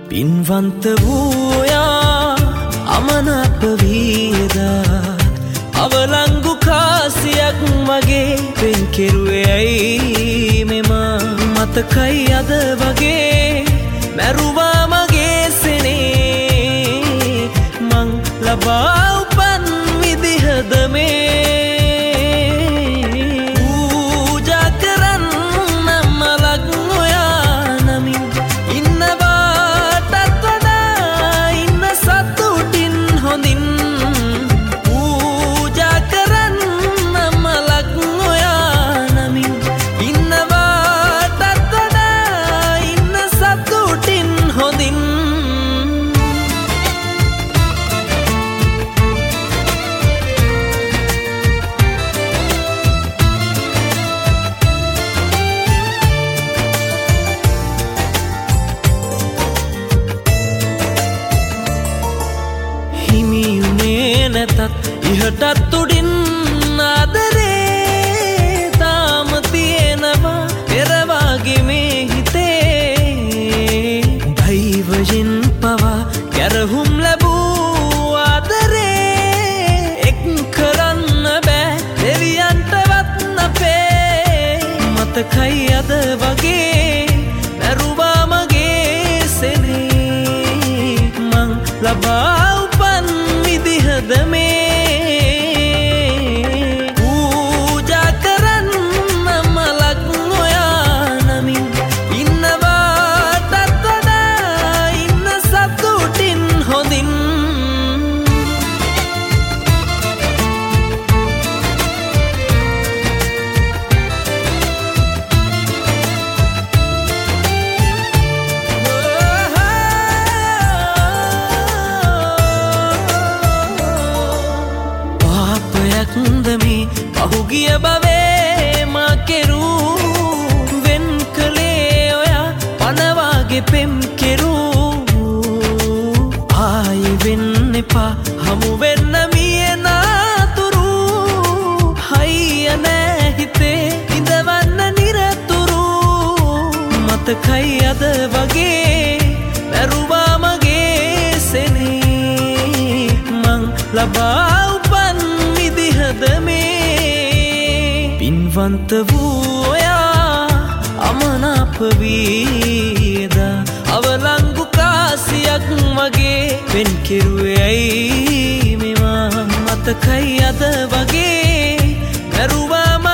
පින්වන්ත වූයා අමනාප වීදා අවලංගු කාසියක් වගේ පෙන් කෙරුවේ ඇයි මෙම මතකයි අද වගේ මැරුවා මගේ සෙනේ මං ලබා උපන් විදිහද මේ ඉහටත් උඩින් ආදරේ තාම තියෙනවා පෙරවාගේ මේ හිතේ දෛවයෙන් පවා ගැරහුම් ලැබූ ආදරේ එක් කරන්න බෑ දෙවියන්ටවත් අපේ මතකයි අද වගේ මැරුවා මගේ සෙනේ මං ලබා උපන් විදිහද මේ පහුගිය බවේ මා කෙරූ වෙන් කළේ ඔයා පනවාගේ පෙම් කෙරූ ආයෙ වෙන්න එපා හමු වෙන්න මියනාතුරු හයිය නෑ හිතේ ඉඳවන්න නිරතුරු මතකයි අද වගේ මැරුවා මගේ සෙනේ මං ලබා උපන් විදිහද මේ පින්වන්ත වූයා අමනාප වීදා අවලංගු කාසියක් වගේ පෙන් කෙරුවේ ඇයි මෙම මතකයි අද වගේ මැරුවා